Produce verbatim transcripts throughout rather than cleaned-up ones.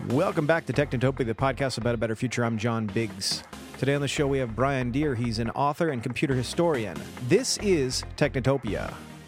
Welcome back to Technotopia, the podcast about a better future. I'm John Biggs. Today on the show we have Brian Deer. He's an author and computer historian. This is Technotopia.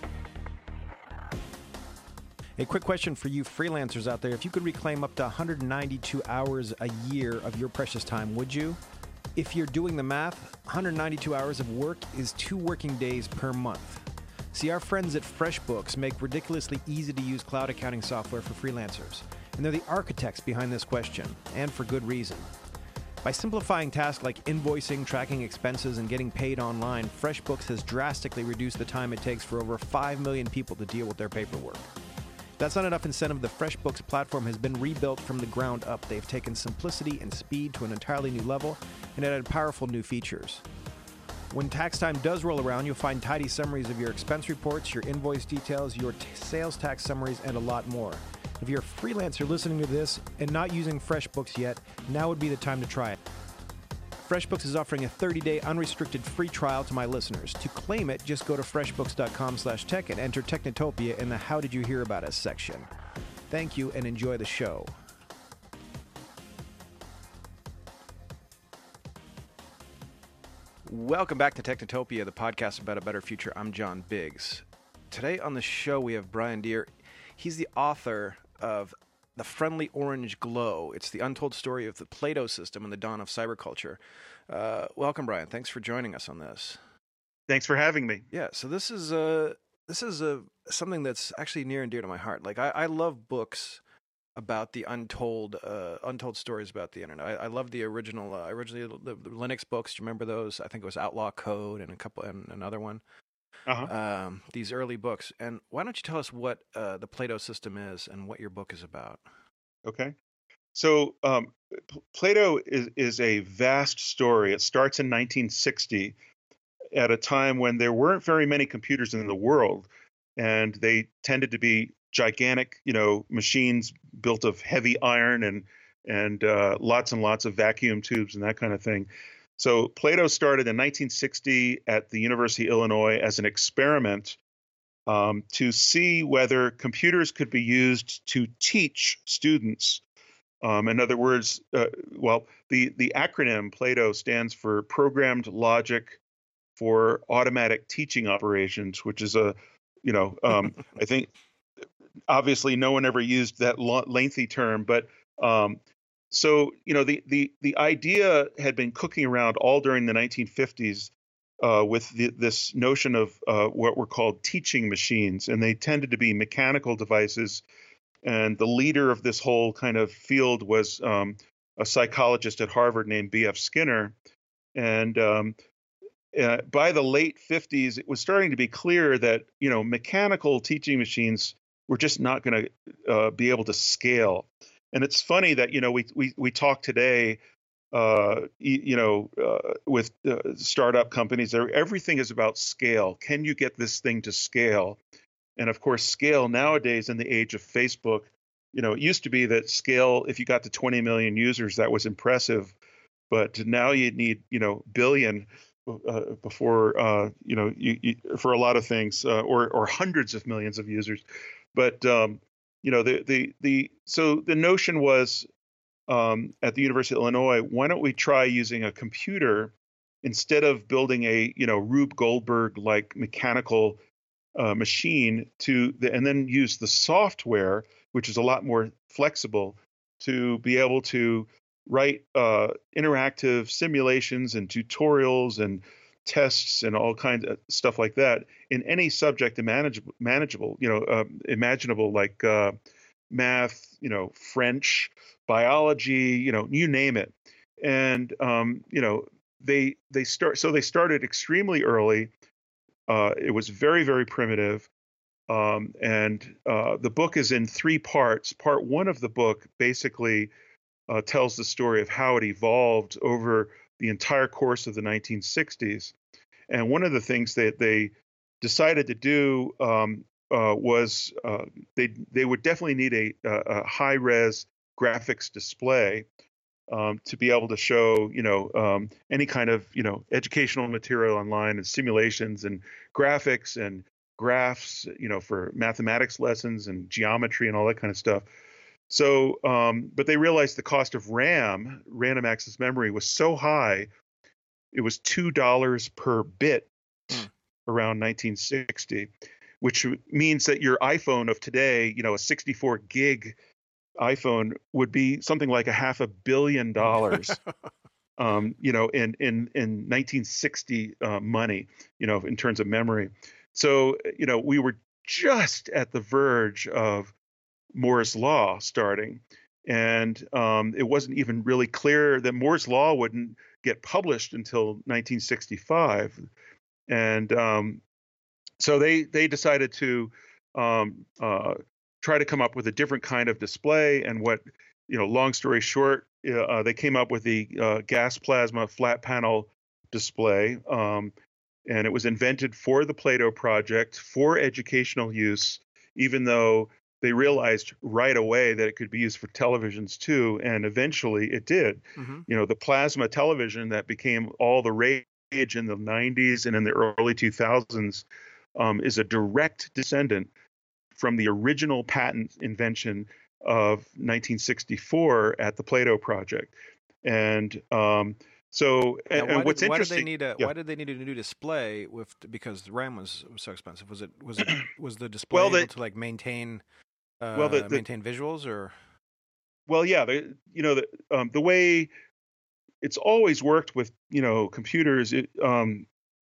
A quick question for you freelancers out there. If you could reclaim up to one hundred ninety-two hours a year of your precious time, would you? If you're doing the math, one hundred ninety-two hours of work is two working days per month. See, our friends at FreshBooks make ridiculously easy-to-use cloud accounting software for freelancers. And they're the architects behind this question, and for good reason. By simplifying tasks like invoicing, tracking expenses, and getting paid online, FreshBooks has drastically reduced the time it takes for over five million people to deal with their paperwork. If that's not enough incentive, the FreshBooks platform has been rebuilt from the ground up. They've taken simplicity and speed to an entirely new level and added powerful new features. When tax time does roll around, you'll find tidy summaries of your expense reports, your invoice details, your t- sales tax summaries, and a lot more. If you're a freelancer listening to this and not using FreshBooks yet, now would be the time to try it. FreshBooks is offering a thirty-day unrestricted free trial to my listeners. To claim it, just go to freshbooks.com slash tech and enter Technotopia in the How Did You Hear About Us section. Thank you and enjoy the show. Welcome back to Technotopia, the podcast about a better future. I'm John Biggs. Today on the show we have Brian Deer. He's the author of The Friendly Orange Glow. It's the untold story of the Plato system and the dawn of cyberculture. Uh, welcome, Brian. Thanks for joining us on this. Thanks for having me. Yeah, so this is uh, this is uh, something that's actually near and dear to my heart. Like I, I love books about the untold uh, untold stories about the internet. I, I love the original, uh, originally the, the Linux books. Do you remember those? I think it was Outlaw Code and a couple and another one. Uh-huh. Um, these early books. And why don't you tell us what uh, the Plato system is and what your book is about? Okay. So um, P- Plato is, is a vast story. It starts in nineteen sixty at a time when there weren't very many computers in the world, and they tended to be gigantic, you know, machines built of heavy iron and and uh, lots and lots of vacuum tubes and that kind of thing. So Plato started in nineteen sixty at the University of Illinois as an experiment um, to see whether computers could be used to teach students. Um, in other words, uh, well, the, the acronym Plato stands for Programmed Logic for Automatic Teaching Operations, which is a, you know, um, I think obviously no one ever used that lo- lengthy term, but um, So, you know, the, the, the idea had been cooking around all during the nineteen fifties uh, with the, this notion of uh, what were called teaching machines, and they tended to be mechanical devices. And the leader of this whole kind of field was um, a psychologist at Harvard named B F Skinner. And um, uh, by the late fifties, it was starting to be clear that, you know, mechanical teaching machines were just not going to uh, be able to scale. And it's funny that, you know, we we we talk today, uh, you, you know, uh, with uh, startup companies, everything is about scale. Can you get this thing to scale? And of course, scale nowadays in the age of Facebook, you know, it used to be that scale, if you got to twenty million users, that was impressive. But now you need, you know, billion uh, before, uh, you know, you, you, for a lot of things, uh, or or hundreds of millions of users. But um, you know, the the the so the notion was um, at the University of Illinois, why don't we try using a computer instead of building a, you know, Rube Goldberg like mechanical uh, machine to the, and then use the software, which is a lot more flexible, to be able to write uh, interactive simulations and tutorials and tests and all kinds of stuff like that in any subject manageable, manageable, you know, uh, imaginable, like uh, math, you know, French, biology, you know, you name it. And um, you know, they they start so they started extremely early. Uh, it was very, very primitive. Um, and uh, the book is in three parts. Part one of the book basically uh, tells the story of how it evolved over the entire course of the nineteen sixties. And one of the things that they decided to do um, uh, was uh, they they would definitely need a, a high-res graphics display um, to be able to show, you know, um, any kind of, you know, educational material online and simulations and graphics and graphs, you know, for mathematics lessons and geometry and all that kind of stuff. So, um, but they realized the cost of RAM, random access memory, was so high. It was two dollars per bit Hmm. around nineteen sixty, which means that your iPhone of today, you know, a sixty-four gig iPhone would be something like a half a billion dollars. Um, you know, in in in nineteen sixty uh, money, you know, in terms of memory. So, you know, we were just at the verge of Moore's law starting, and um, it wasn't even really clear that Moore's law wouldn't get published until nineteen sixty-five. And um, so they they decided to um, uh, try to come up with a different kind of display. And what, you know, long story short, uh, they came up with the uh, gas plasma flat panel display. Um, and it was invented for the Plato project for educational use, even though they realized right away that it could be used for televisions too, and eventually it did. Mm-hmm. You know, the plasma television that became all the rage in the nineties and in the early two thousands um, is a direct descendant from the original patent invention of nineteen sixty-four at the Plato project. And um, so, Now, and, why and what's did why did they interesting, need a yeah. why did they need a new display with because the RAM was, was so expensive? Was it was it was the display Well, able the to like maintain well the, uh, the maintain visuals or? well yeah the you know the um, the way it's always worked with, you know, computers, it, um,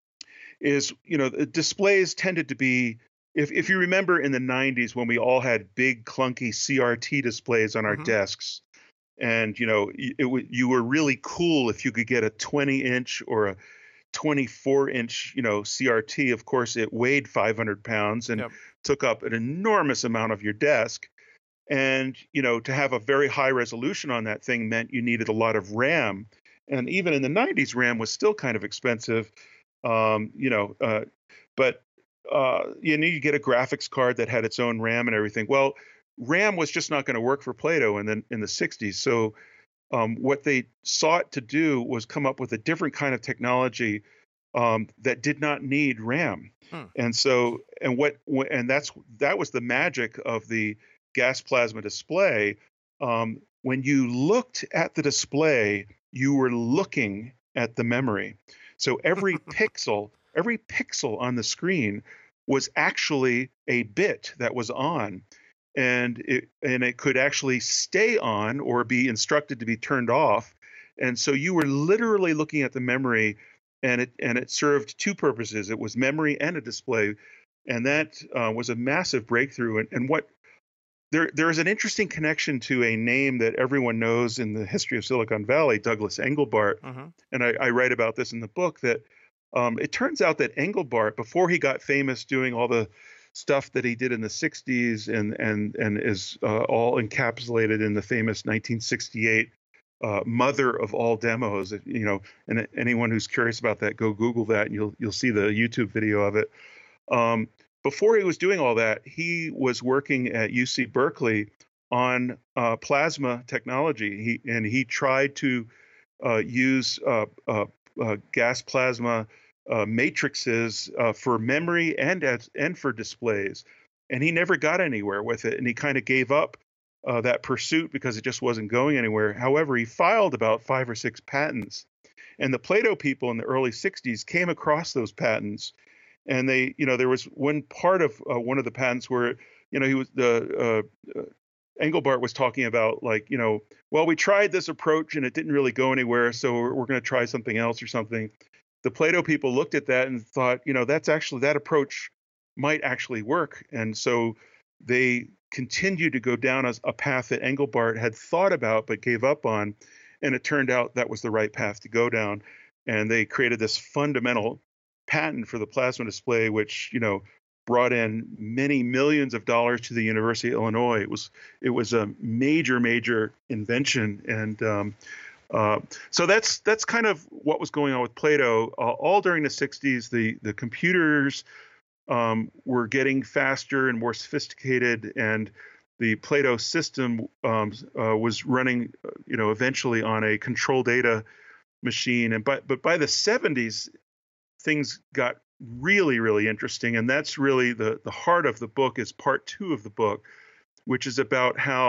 is, you know, the displays tended to be, if if you remember in the nineties when we all had big clunky C R T displays on our Mm-hmm. desks, and you know it, it you were really cool if you could get a twenty inch or a twenty-four inch, you know, C R T. Of course, it weighed five hundred pounds and Yep. took up an enormous amount of your desk. And, you know, to have a very high resolution on that thing meant you needed a lot of RAM. And even in the nineties, RAM was still kind of expensive, um, you know, uh, but uh, you need to get a graphics card that had its own RAM and everything. Well, RAM was just not going to work for Plato in the, in the sixties. So um, what they sought to do was come up with a different kind of technology um, that did not need RAM. Hmm. And so, and what, and that's, that was the magic of the gas plasma display. Um, when you looked at the display, you were looking at the memory. So every pixel, every pixel on the screen was actually a bit that was on. And it, and it could actually stay on or be instructed to be turned off. And so you were literally looking at the memory, and it and it served two purposes. It was memory and a display, and that uh, was a massive breakthrough. And, and what there there is an interesting connection to a name that everyone knows in the history of Silicon Valley, Douglas Engelbart. Mm-hmm. And I, I write about this in the book, that um, it turns out that Engelbart, before he got famous doing all the stuff that he did in the sixties and and and is uh, all encapsulated in the famous nineteen sixty-eight uh, mother of all demos, you know, and anyone who's curious about that, go Google that and you'll you'll see the YouTube video of it. Um, before he was doing all that, he was working at U C Berkeley on uh, plasma technology. He and he tried to uh, use uh, uh, uh, gas plasma uh, matrices uh, for memory and as, and for displays, and he never got anywhere with it. And he kind of gave up uh, that pursuit because it just wasn't going anywhere. However, he filed about five or six patents, and the Plato people in the early sixties came across those patents. And they, you know, there was one part of uh, one of the patents where, you know, he was the uh, uh, Engelbart was talking about, like, you know, well, we tried this approach and it didn't really go anywhere, so we're, we're going to try something else or something. The Plato people looked at that and thought, you know, that's actually, that approach might actually work. And so they continued to go down a, a path that Engelbart had thought about but gave up on. And it turned out that was the right path to go down. And they created this fundamental patent for the plasma display, which, you know, brought in many millions of dollars to the University of Illinois. It was it was a major, major invention, and um, uh, so that's that's kind of what was going on with Plato. Uh, all during the sixties, the the computers um, were getting faster and more sophisticated, and the Plato system um, uh, was running, you know, eventually on a control data machine. And but but by the seventies, things got really, really interesting. And that's really the, the heart of the book, is part two of the book, which is about how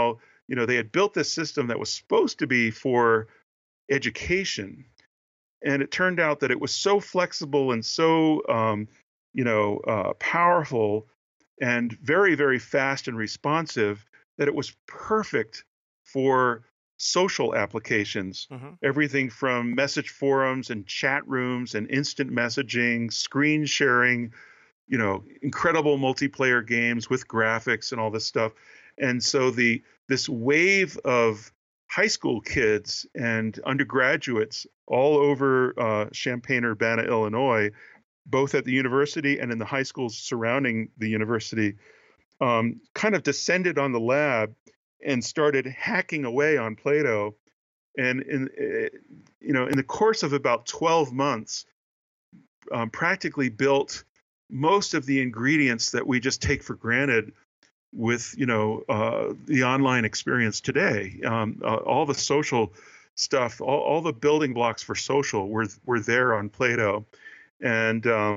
you know, they had built this system that was supposed to be for education, and it turned out that it was so flexible and so, um, you know, uh, powerful and very, very fast and responsive that it was perfect for social applications. Mm-hmm. Everything from message forums and chat rooms and instant messaging, screen sharing, you know, incredible multiplayer games with graphics and all this stuff. And so the this wave of high school kids and undergraduates all over uh, Champaign-Urbana, Illinois, both at the university and in the high schools surrounding the university, um, kind of descended on the lab and started hacking away on Plato. And in uh, you know, in the course of about twelve months, um, practically built most of the ingredients that we just take for granted with, you know, uh, the online experience today. Um, uh, all the social stuff, all, all the building blocks for social were were there on Plato. And um,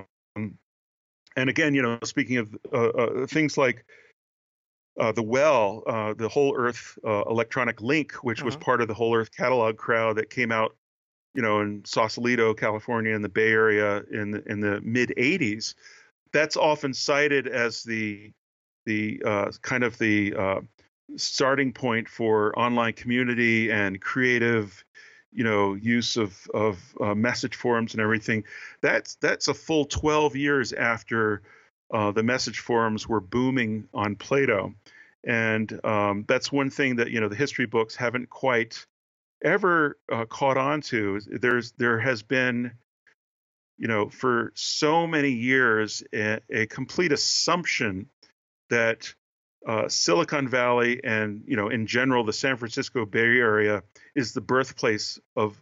and again, you know, speaking of uh, uh, things like uh, the Well, uh, the Whole Earth uh, electronic link, which was Mhm. part of the Whole Earth catalog crowd that came out, you know, in Sausalito, California, in the Bay Area in the, in the mid eighties. That's often cited as the the uh, kind of the uh, starting point for online community and creative, you know, use of of uh, message forums and everything. That's that's a full twelve years after uh, the message forums were booming on Plato, and um, that's one thing that, you know, the history books haven't quite ever uh, caught on to. There's there has been, you know, for so many years a, a complete assumption that uh, Silicon Valley and, you know, in general, the San Francisco Bay Area is the birthplace of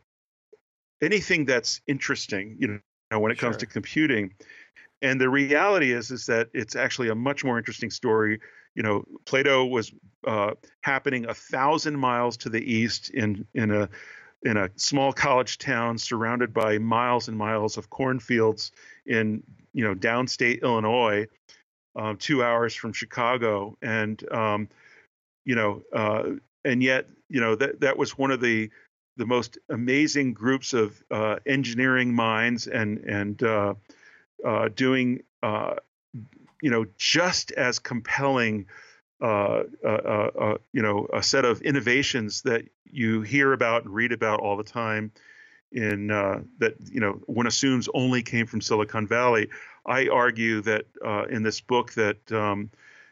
anything that's interesting, you know, when it comes Sure. to computing. And the reality is, is that it's actually a much more interesting story. You know, Plato was uh, happening a thousand miles to the east in in a in a small college town surrounded by miles and miles of cornfields in, you know, downstate Illinois. Um, two hours from Chicago, and um, you know, uh, and yet, you know, that that was one of the the most amazing groups of uh, engineering minds, and and uh, uh, doing, uh, you know, just as compelling, uh, uh, uh, you know, a set of innovations that you hear about and read about all the time. In uh, that, you know, one assumes only came from Silicon Valley. I argue that uh, in this book that um,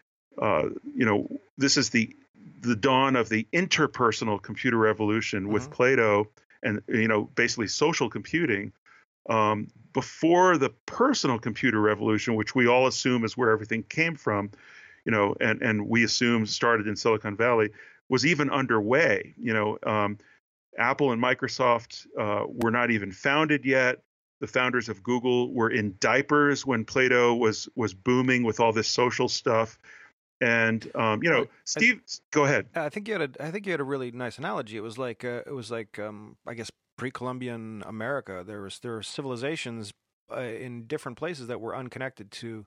uh, you know, this is the the dawn of the interpersonal computer revolution with Mhm. Plato, and, you know, basically social computing. Um, before the personal computer revolution, which we all assume is where everything came from, you know, and and we assume started in Silicon Valley, was even underway. You know. Um, Apple and Microsoft uh, were not even founded yet. The founders of Google were in diapers when Plato was was booming with all this social stuff. And um, you know, Well, I, Steve, go ahead. I think you had a, I think you had a really nice analogy. It was like uh, it was like um, I guess pre-Columbian America. There was there were civilizations uh, in different places that were unconnected to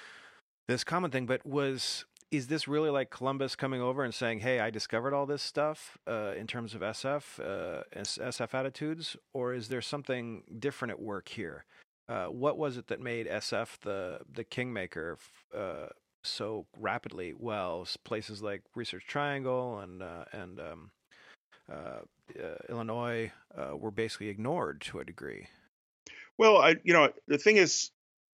this common thing. But was is this really like Columbus coming over and saying, "Hey, I discovered all this stuff uh, in terms of S F uh, S- SF attitudes," or is there something different at work here? Uh, what was it that made S F the the kingmaker uh, so rapidly? Well, s- places like Research Triangle and uh, and um, uh, uh, Illinois uh, were basically ignored to a degree. Well, I, you know, the thing is,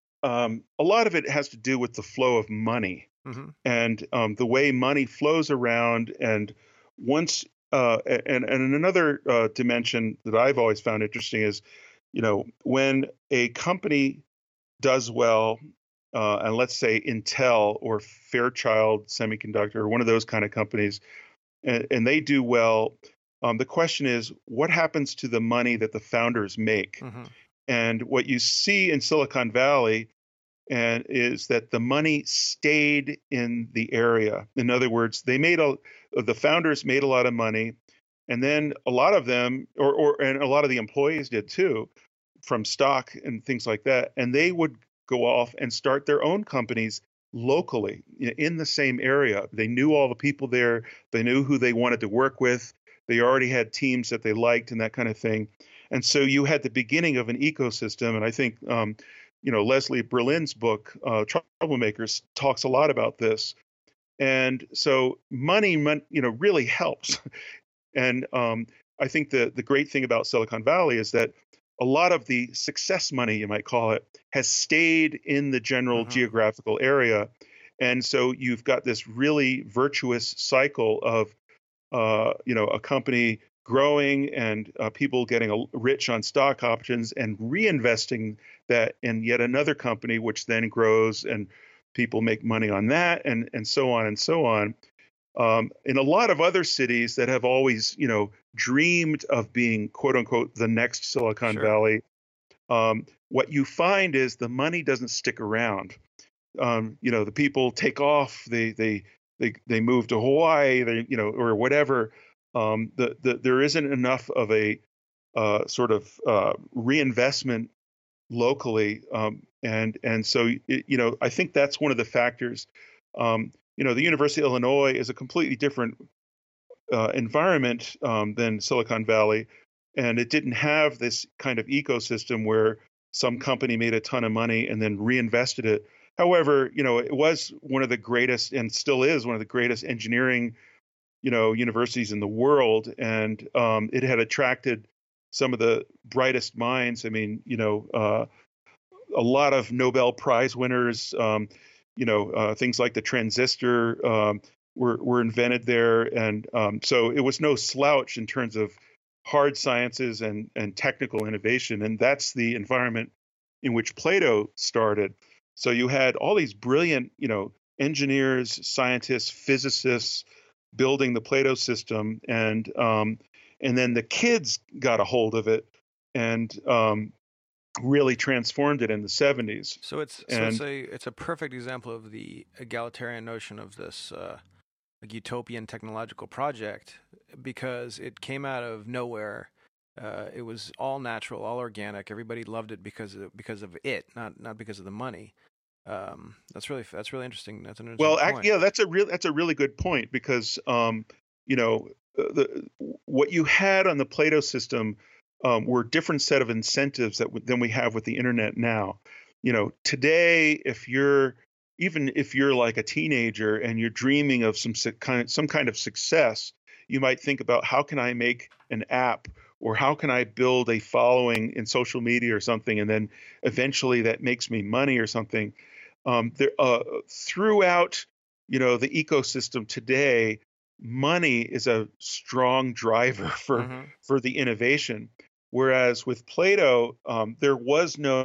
um, a lot of it has to do with the flow of money Mm-hmm. and um, the way money flows around. And once, uh, and and another uh, dimension that I've always found interesting is, you know, when a company does well, uh, and let's say Intel or Fairchild Semiconductor or one of those kind of companies, and, and they do well, um, the question is, what happens to the money that the founders make? Mm-hmm. And what you see in Silicon Valley and is that the money stayed in the area. In other words, they made a the founders made a lot of money, and then a lot of them, or or and a lot of the employees did too, from stock and things like that. And they would go off and start their own companies locally in the same area. They knew all the people there. They knew who they wanted to work with. They already had teams that they liked and that kind of thing. And so you had the beginning of an ecosystem. And I think, um, you know, Leslie Berlin's book, uh, Troublemakers, talks a lot about this. And so money, you know, really helps. And um, I think the the great thing about Silicon Valley is that a lot of the success money, you might call it, has stayed in the general Mhm. geographical area. And so you've got this really virtuous cycle of, uh, you know, a company growing and uh, people getting a, rich on stock options and reinvesting that in yet another company, which then grows and people make money on that, and and so on and so on. Um, in a lot of other cities that have always, you know, dreamed of being quote unquote the next Silicon Sure. Valley, um, what you find is the money doesn't stick around. Um, you know, the people take off, they they they they move to Hawaii, they you know, or whatever. Um, the, the there isn't enough of a uh, sort of uh, reinvestment locally, um, and and so it, you know, I think that's one of the factors. Um, you know, the University of Illinois is a completely different uh, environment um, than Silicon Valley, and it didn't have this kind of ecosystem where some company made a ton of money and then reinvested it. However, you know, it was one of the greatest, and still is one of the greatest engineering, you know, universities in the world, and um, it had attracted some of the brightest minds. I mean, you know, uh, a lot of Nobel Prize winners. Um, you know, uh, things like the transistor um, were were invented there, and um, so it was no slouch in terms of hard sciences and and technical innovation. And that's the environment in which Plato started. So you had all these brilliant, you know, engineers, scientists, physicists building the Plato system, and um, and then the kids got a hold of it and um, really transformed it in the seventies. So it's so it's And a it's a perfect example of the egalitarian notion of this uh, like utopian technological project because it came out of nowhere. Uh, it was all natural, all organic. Everybody loved it because of, because of it, not not because of the money. Um, that's really that's really interesting. That's an interesting well, act, point. yeah, that's a real that's a really good point because um, you know uh, the what you had on the Plato system um, were a different set of incentives that w- than we have with the internet now. You know, today, if you're even if you're like a teenager and you're dreaming of some su- kind some kind of success, you might think about how can I make an app or how can I build a following in social media or something, and then eventually that makes me money or something. Um, there, uh, throughout, you know, the ecosystem today, money is a strong driver for Hmm. for the innovation. Whereas with Plato, um, there was no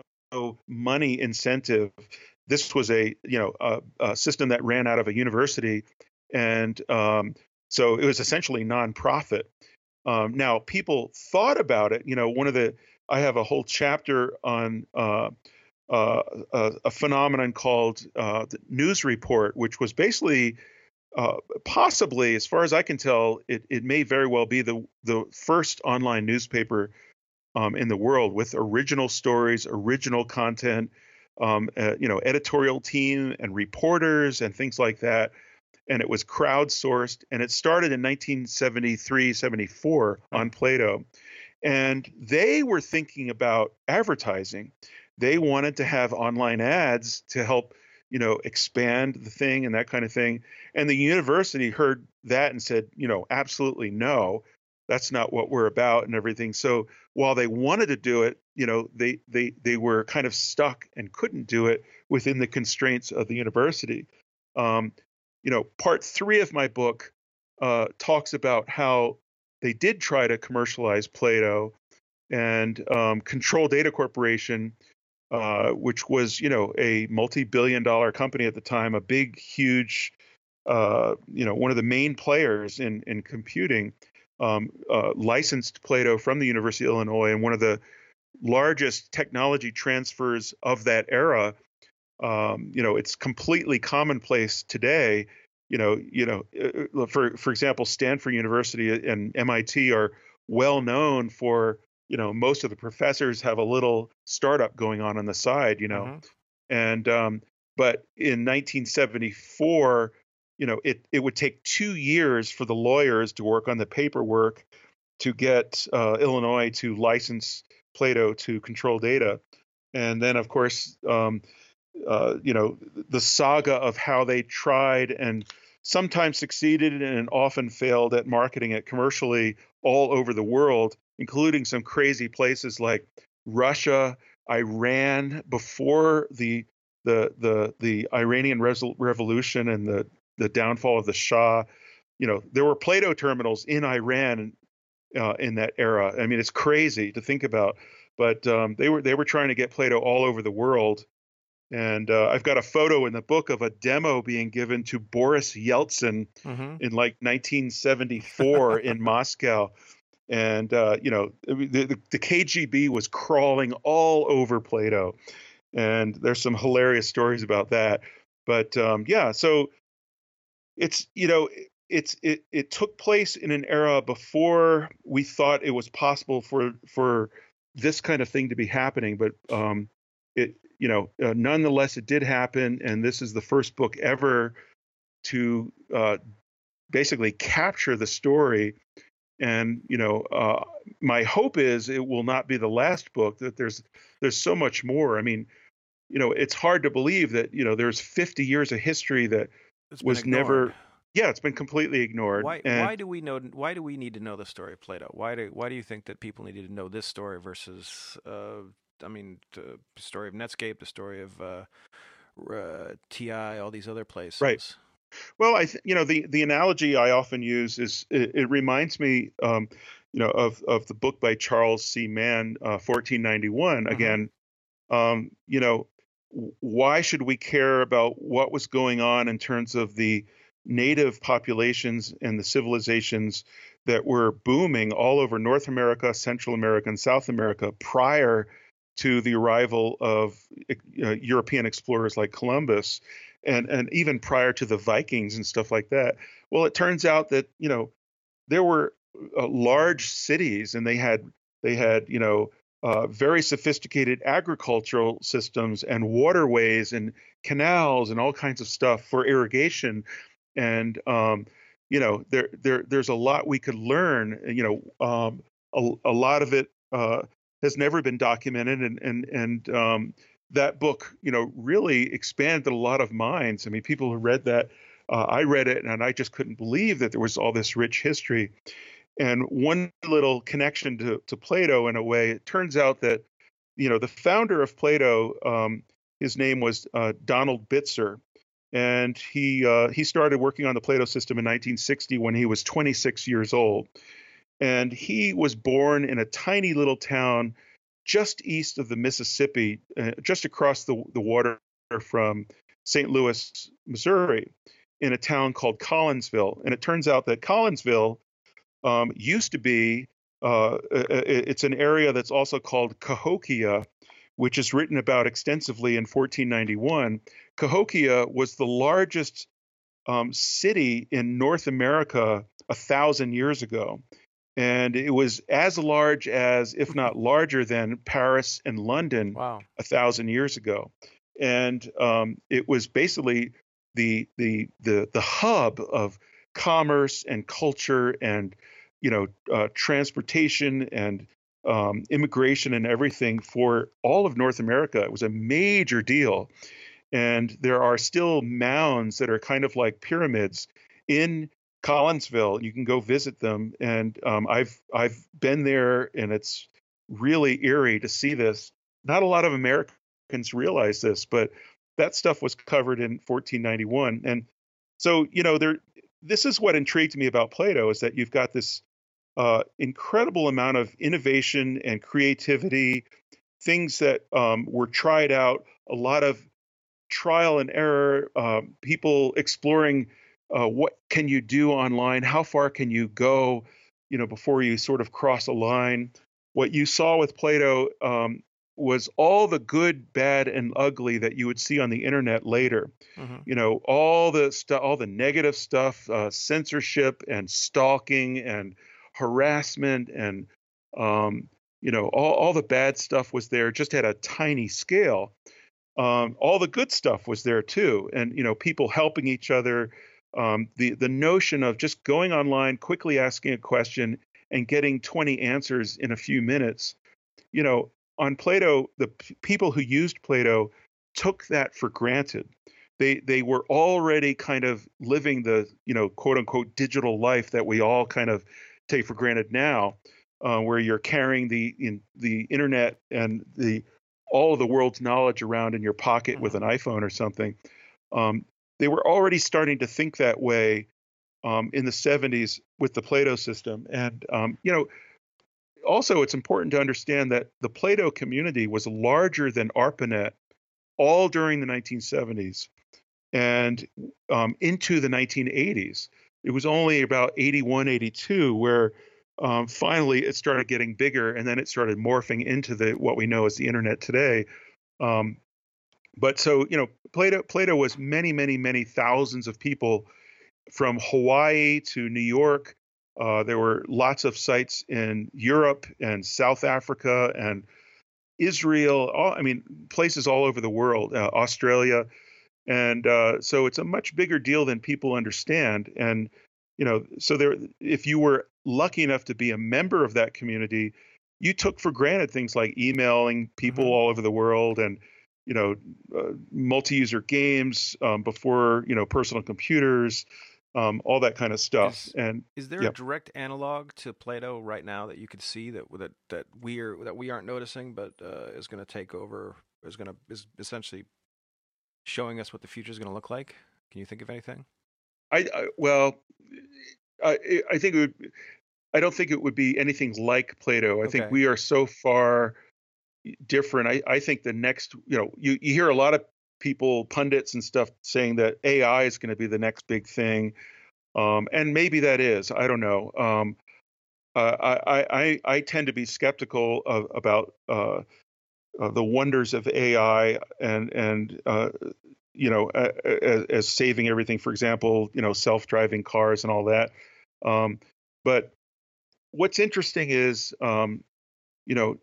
money incentive. This was a you know a, a system that ran out of a university, and um, so it was essentially nonprofit. Um, now people thought about it. You know, one of the I have a whole chapter on uh, uh, a, a phenomenon called uh, the news report, which was basically uh, possibly, as far as I can tell, it, it may very well be the the first online newspaper um, in the world with original stories, original content, um, uh, you know, editorial team and reporters and things like that. And it was crowdsourced, and it started in nineteen seventy-three, seventy-four on Plato. And they were thinking about advertising. They wanted to have online ads to help, you know, expand the thing and that kind of thing. And the university heard that and said, you know, absolutely no, that's not what we're about and everything. So while they wanted to do it, you know, they they they were kind of stuck and couldn't do it within the constraints of the university. Um, you know, part three of my book uh, talks about how they did try to commercialize Plato, and um, Control Data Corporation, uh, which was, you know, a multi-billion dollar company at the time, a big, huge, uh, you know, one of the main players in in computing, um, uh, licensed Plato from the University of Illinois, and one of the largest technology transfers of that era. Um, you know, it's completely commonplace today. You know, you know, uh, for for example, Stanford University and M I T are well known for, you know, most of the professors have a little startup going on on the side, you know, Hmm. and um, But in nineteen seventy-four, you know, it, it would take two years for the lawyers to work on the paperwork to get uh, Illinois to license Plato to control data. And then, of course, um, uh, you know, the saga of how they tried and sometimes succeeded and often failed at marketing it commercially all over the world, including some crazy places like Russia, Iran, before the the the the Iranian Resol- Revolution and the the downfall of the Shah. You know, there were Plato terminals in Iran uh, in that era. I mean, it's crazy to think about, but um, they were they were trying to get Plato all over the world. And uh, I've got a photo in the book of a demo being given to Boris Yeltsin Mm-hmm. in like nineteen seventy-four in Moscow. And, uh, you know, the, the, the K G B was crawling all over Plato. And there's some hilarious stories about that. But um, yeah, so it's, you know, it's it, it took place in an era before we thought it was possible for for this kind of thing to be happening. But um, it, you know, uh, nonetheless, it did happen. And this is the first book ever to uh, basically capture the story. And, you know, uh, my hope is it will not be the last book, that there's there's so much more. I mean, you know, it's hard to believe that, you know, there's fifty years of history that It's been was ignored. never. Yeah, it's been completely ignored. Why? And Why do we know? Why do we need to know the story of Plato? Why do? Why do you think that people needed to know this story versus? Uh, I mean, the story of Netscape, the story of uh, uh, T I, all these other places. right. Well, I, th- you know, the the analogy I often use is it, it reminds me, um, you know, of of the book by Charles C. Mann, uh, fourteen ninety-one. Mhm. Again, um, you know, w- why should we care about what was going on in terms of the native populations and the civilizations that were booming all over North America, Central America, and South America prior to the arrival of uh, European explorers like Columbus, and and even prior to the Vikings and stuff like that? Well, it turns out that, you know, there were uh, large cities, and they had they had you know uh, very sophisticated agricultural systems and waterways and canals and all kinds of stuff for irrigation. And um, you know, there there there's a lot we could learn. You know, um, a, a lot of it uh, has never been documented, and and and um, that book, you know, really expanded a lot of minds. I mean, people who read that. Uh, I read it and I just couldn't believe that there was all this rich history. And one little connection to, to Plato, in a way, it turns out that, you know, the founder of Plato, um, his name was uh, Donald Bitzer. And he uh, he started working on the Plato system in nineteen sixty when he was twenty-six years old. And he was born in a tiny little town just east of the Mississippi, uh, just across the, the water from Saint Louis, Missouri, in a town called Collinsville. And it turns out that Collinsville um, used to be, uh, it's an area that's also called Cahokia, which is written about extensively in fourteen ninety-one. Cahokia was the largest um, city in North America a thousand years ago. And it was as large as, if not larger than, Paris and London Wow. a thousand years ago. And um, it was basically the the the the hub of commerce and culture and, you know, uh, transportation and um, immigration and everything for all of North America. It was a major deal. And there are still mounds that are kind of like pyramids in Collinsville. You can go visit them. And um, I've I've been there, and it's really eerie to see this. Not a lot of Americans realize this, but that stuff was covered in fourteen ninety-one. And so, you know, there. This is what intrigued me about Plato, is that you've got this uh, incredible amount of innovation and creativity, things that um, were tried out, a lot of trial and error, um, people exploring uh, what can you do online, how far can you go, you know, before you sort of cross a line. What you saw with Plato um, was all the good, bad, and ugly that you would see on the internet later. Mm-hmm. You know, all the stuff, all the negative stuff, uh, censorship and stalking and harassment, and um, you know, all, all the bad stuff was there, just at a tiny scale. um, all the good stuff was there too, and you know, people helping each other. Um, the the notion of just going online, quickly asking a question, and getting twenty answers in a few minutes. You know, on Plato, the p- people who used Plato took that for granted. They they were already kind of living the, you know, quote unquote digital life that we all kind of take for granted now, uh, where you're carrying the in, the internet and the all of the world's knowledge around in your pocket with Hmm. an iPhone or something. Um, they were already starting to think that way um, in the seventies with the Plato system, and um, you know, also, it's important to understand that the Plato community was larger than ARPANET all during the nineteen seventies and um, into the nineteen eighties. It was only about eighty-one, eighty-two where um, finally it started getting bigger, and then it started morphing into the what we know as the internet today. Um, but so, you know, Plato, Plato was many, many, many thousands of people from Hawaii to New York. Uh, there were lots of sites in Europe and South Africa and Israel. All, I mean, places all over the world, uh, Australia, and uh, so it's a much bigger deal than people understand. And you know, so there, if you were lucky enough to be a member of that community, you took for granted things like emailing people Hmm. all over the world and you know, uh, multi-user games um, before you know personal computers, um, all that kind of stuff. Is And is there a yeah, direct analog to Plato right now that you could see that that that we are that we aren't noticing, but uh, is going to take over? Is going to is essentially showing us what the future is going to look like? Can you think of anything? I, I well, I, I think it would. I don't think it would be anything like Plato. I think Okay. we are so far different. I, I think the next, you know, you, you hear a lot of people, pundits and stuff, saying that A I is going to be the next big thing, um, and maybe that is. I don't know. Um, uh, I, I I tend to be skeptical of, about uh, uh, the wonders of A I and and uh, you know uh, as, as saving everything. For example, you know, self-driving cars and all that. Um, but what's interesting is, um, you know,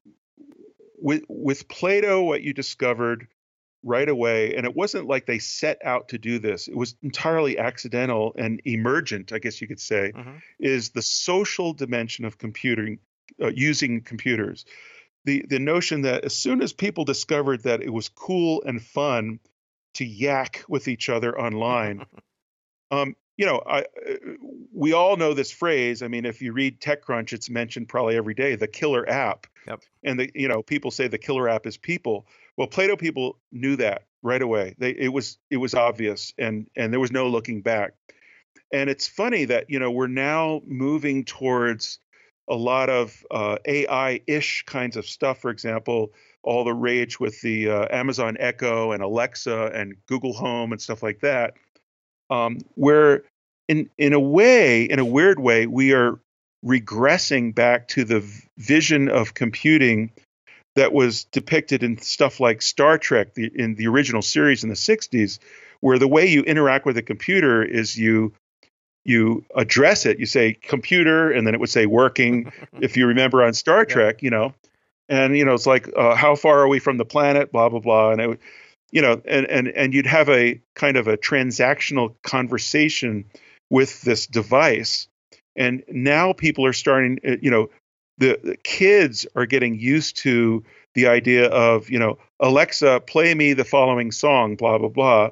with with Plato, what you discovered right away, and it wasn't like they set out to do this. It was entirely accidental and emergent, I guess you could say, Hmm. is the social dimension of computing, uh, using computers. The the notion that as soon as people discovered that it was cool and fun to yak with each other online, um, you know, I, uh, we all know this phrase. I mean, if you read TechCrunch, it's mentioned probably every day, the killer app. Yep. And the, you know, people say the killer app is people. Well, Plato people knew that right away. They, it was, it was obvious, and and there was no looking back. And it's funny that, you know, we're now moving towards a lot of uh, A I-ish kinds of stuff. For example, all the rage with the uh, Amazon Echo and Alexa and Google Home and stuff like that, um, where in in a way, in a weird way, we are regressing back to the v- vision of computing that was depicted in stuff like Star Trek, the, in the original series in the sixties, where the way you interact with a computer is you you address it, you say computer, and then it would say working. If you remember on Star Yep. Trek, you know, and you know it's like uh, how far are we from the planet, blah blah blah, and it, you know, and and and you'd have a kind of a transactional conversation with this device, and now people are starting, uh, you know, the, the kids are getting used to the idea of, you know, Alexa, play me the following song, blah blah blah,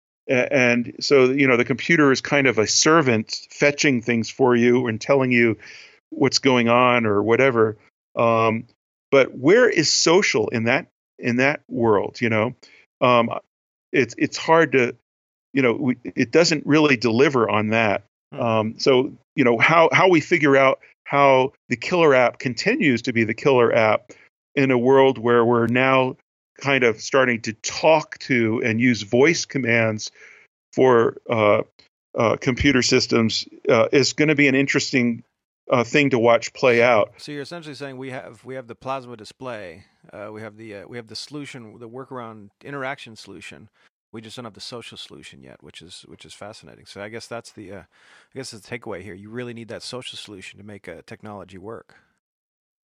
and so you know the computer is kind of a servant fetching things for you and telling you what's going on or whatever. Um, but where is social in that in that world? You know, um, it's it's hard to, you know, we, it doesn't really deliver on that. Hmm. Um, so you know how how we figure out how the killer app continues to be the killer app in a world where we're now kind of starting to talk to and use voice commands for uh, uh, computer systems uh, is going to be an interesting uh, thing to watch play So, out. so you're essentially saying we have we have the plasma display, uh, we have the uh, we have the solution, the workaround interaction solution. We just don't have the social solution yet, which is which is fascinating. So I guess that's the uh, I guess the takeaway here. You really need that social solution to make a technology work.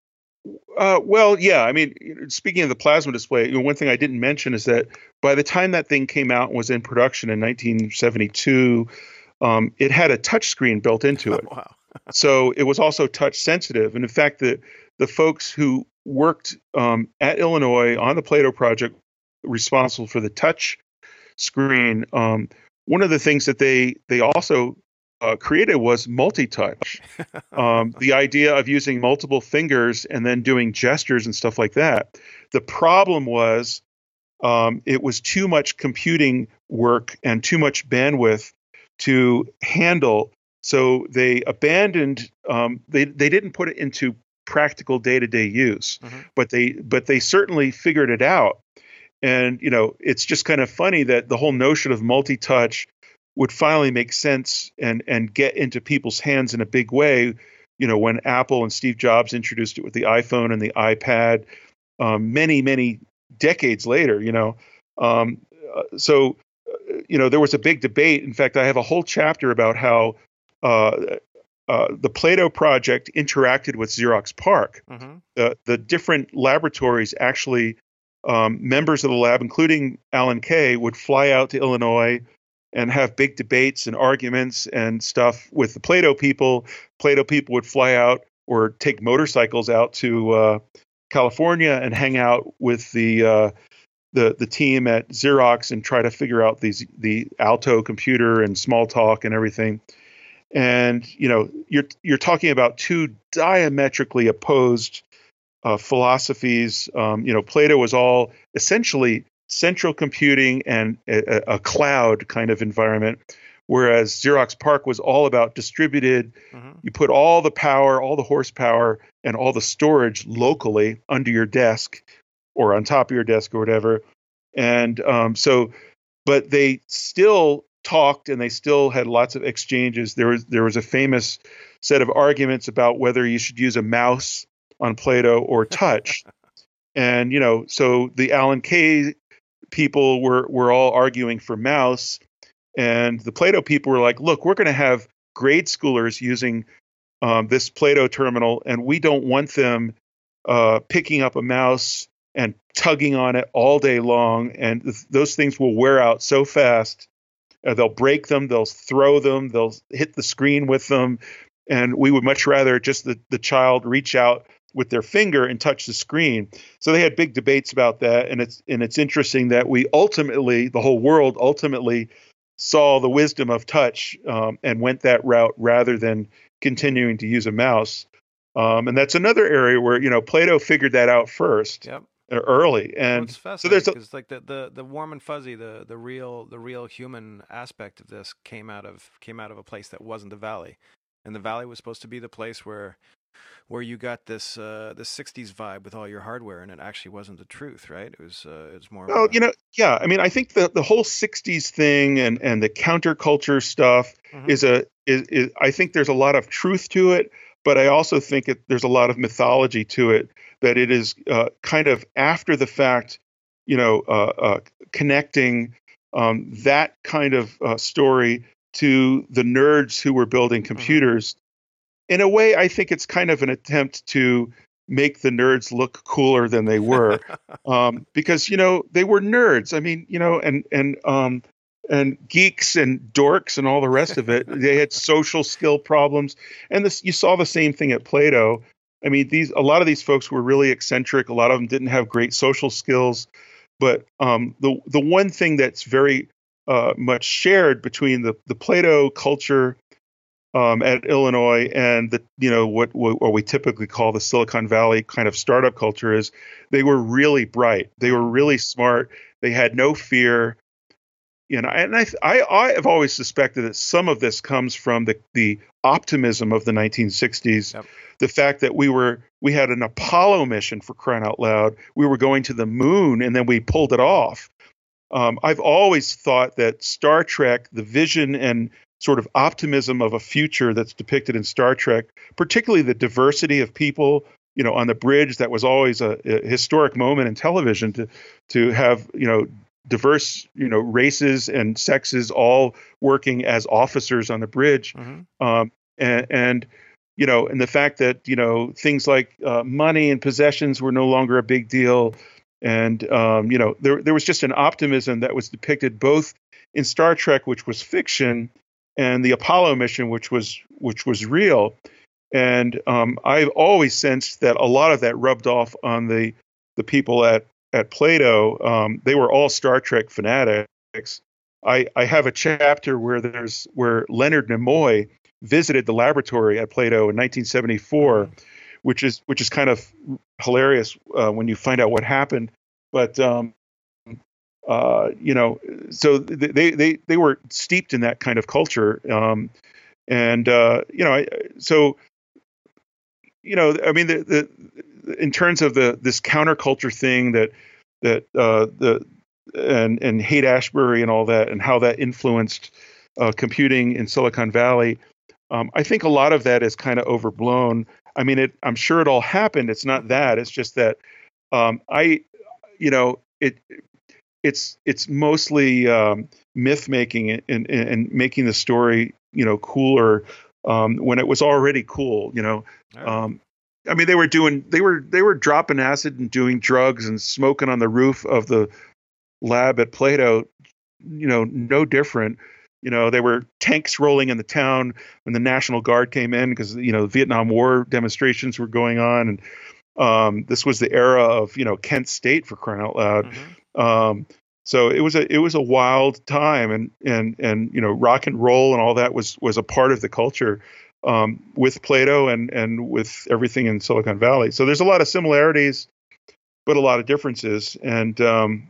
Uh, well, yeah. I mean, you know, speaking of the plasma display, you know, one thing I didn't mention is that by the time that thing came out and was in production in nineteen seventy-two, um, it had a touch screen built into Oh, it. wow. So it was also touch sensitive. And in fact, the the folks who worked um, at Illinois on the Plato project responsible for the touch screen, um, one of the things that they they also uh, created was multi-touch. Um, the idea of using multiple fingers and then doing gestures and stuff like that. The problem was um, it was too much computing work and too much bandwidth to handle. So they abandoned. Um, they they didn't put it into practical day-to-day use, Mm-hmm. but they but they certainly figured it out. And you know, it's just kind of funny that the whole notion of multi-touch would finally make sense and and get into people's hands in a big way. You know, when Apple and Steve Jobs introduced it with the iPhone and the iPad, um, many many decades later. You know, um, uh, so uh, you know there was a big debate. In fact, I have a whole chapter about how uh, uh, the Plato project interacted with Xerox PARC. Mm-hmm. Uh, the different laboratories actually, um, members of the lab, including Alan Kay, would fly out to Illinois and have big debates and arguments and stuff with the Plato people. Plato people would fly out or take motorcycles out to uh, California and hang out with the uh, the the team at Xerox and try to figure out these the Alto computer and Smalltalk and everything. And you know, you're you're talking about two diametrically opposed uh, philosophies. Um, you know, Plato was all essentially central computing and a, a cloud kind of environment, whereas Xerox PARC was all about distributed. Mm-hmm. You put all the power, all the horsepower, and all the storage locally under your desk or on top of your desk or whatever. And um, so, but they still talked and they still had lots of exchanges. There was there was a famous set of arguments about whether you should use a mouse on Plato or touch. And you know, so the Alan Kay people were were all arguing for mouse, and the Plato people were like, look, we're going to have grade schoolers using um, this Plato terminal, and we don't want them uh, picking up a mouse and tugging on it all day long, and th- those things will wear out so fast. Uh, they'll break them, they'll throw them, they'll hit the screen with them, and we would much rather just the, the child reach out with their finger and touch the screen. So they had big debates about that, and it's and it's interesting that we ultimately, the whole world ultimately saw the wisdom of touch um, and went that route rather than continuing to use a mouse. Um, and that's another area where you know Plato figured that out first. Yep. Early, and well, it's fascinating so there's a, because like the, the, the warm and fuzzy, the, the real the real human aspect of this came out of came out of a place that wasn't the valley, and the valley was supposed to be the place where where you got this uh, this sixties vibe with all your hardware, and it actually wasn't the truth, right? It was uh, it was more. well, of a, you know, yeah. I mean, I think the the whole sixties thing and and the counterculture stuff Mhm. is a is, is I think there's a lot of truth to it, but I also think it, there's a lot of mythology to it. That it is uh, kind of after the fact, you know, uh, uh, connecting um, that kind of uh, story to the nerds who were building computers. Mm-hmm. In a way, I think it's kind of an attempt to make the nerds look cooler than they were, um, because you know they were nerds. I mean, you know, and and um, and geeks and dorks and all the rest of it. They had social skill problems, and this you saw the same thing at Plato. I mean, these a lot of these folks were really eccentric. A lot of them didn't have great social skills, but um, the the one thing that's very uh, much shared between the the Plato culture um, at Illinois and the you know what, what what we typically call the Silicon Valley kind of startup culture is they were really bright. They were really smart. They had no fear. You know, and I, I, I have always suspected that some of this comes from the, the optimism of the nineteen sixties, yep. The fact that we were we had an Apollo mission, for crying out loud. We were going to the moon, and then we pulled it off. Um, I've always thought that Star Trek, the vision and sort of optimism of a future that's depicted in Star Trek, particularly the diversity of people, you know, on the bridge, that was always a, a historic moment in television to to have, you know, diverse, you know, races and sexes all working as officers on the bridge. Mm-hmm. Um, and, and you know, and the fact that, you know, things like uh, money and possessions were no longer a big deal. And, um, you know, there, there was just an optimism that was depicted both in Star Trek, which was fiction, and the Apollo mission, which was which was real. And um, I've always sensed that a lot of that rubbed off on the the people at at Plato. Um, they were all Star Trek fanatics. I, I have a chapter where there's where Leonard Nimoy visited the laboratory at Plato in nineteen seventy-four, mm-hmm. which is which is kind of hilarious uh, when you find out what happened. But um, uh, you know, so they they they were steeped in that kind of culture, um, and uh, you know, so you know, I mean, the, the in terms of the this counterculture thing that that uh, the and and Haight-Ashbury and all that, and how that influenced uh, computing in Silicon Valley. Um, I think a lot of that is kind of overblown. I mean, it, I'm sure it all happened. It's not that. It's just that um, I, you know, it it's it's mostly um, myth making and, and and making the story, you know, cooler um, when it was already cool. You know, um, I mean, they were doing they were they were dropping acid and doing drugs and smoking on the roof of the lab at Plato. You know, no different. You know, there were tanks rolling in the town when the National Guard came in because, you know, Vietnam War demonstrations were going on. And um, this was the era of, you know, Kent State, for crying out loud. Mm-hmm. Um, so it was a it was a wild time. And, and, and you know, rock and roll and all that was was a part of the culture um, with Plato and, and with everything in Silicon Valley. So there's a lot of similarities, but a lot of differences. And um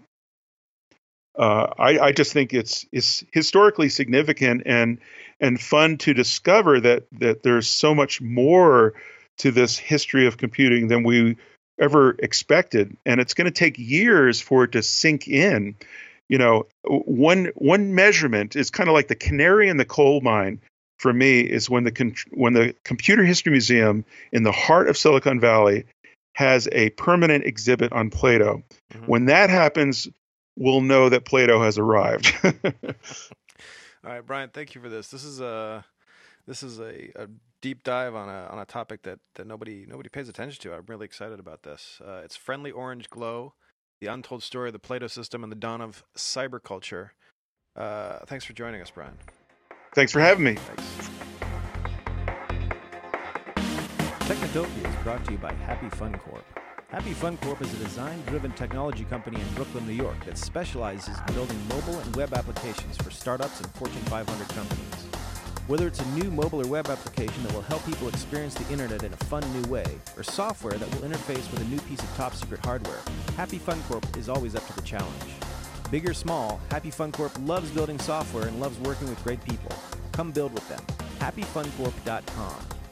Uh, I, I just think it's it's historically significant and and fun to discover that that there's so much more to this history of computing than we ever expected, and it's going to take years for it to sink in. You know, one one measurement is kind of like the canary in the coal mine for me is when the when the Computer History Museum in the heart of Silicon Valley has a permanent exhibit on Plato. Mm-hmm. When that happens, we'll know that Plato has arrived. All right, Brian, thank you for this. This is a this is a, a deep dive on a on a topic that, that nobody nobody pays attention to. I'm really excited about this. Uh, it's Friendly Orange Glow, the untold story of the Plato system and the dawn of cyberculture. Uh, thanks for joining us, Brian. Thanks for having me. Thanks. Technotopia is brought to you by Happy Fun Corp. Happy Fun Corp is a design-driven technology company in Brooklyn, New York that specializes in building mobile and web applications for startups and Fortune five hundred companies. Whether it's a new mobile or web application that will help people experience the internet in a fun new way, or software that will interface with a new piece of top-secret hardware, Happy Fun Corp is always up to the challenge. Big or small, Happy Fun Corp loves building software and loves working with great people. Come build with them. happy fun corp dot com.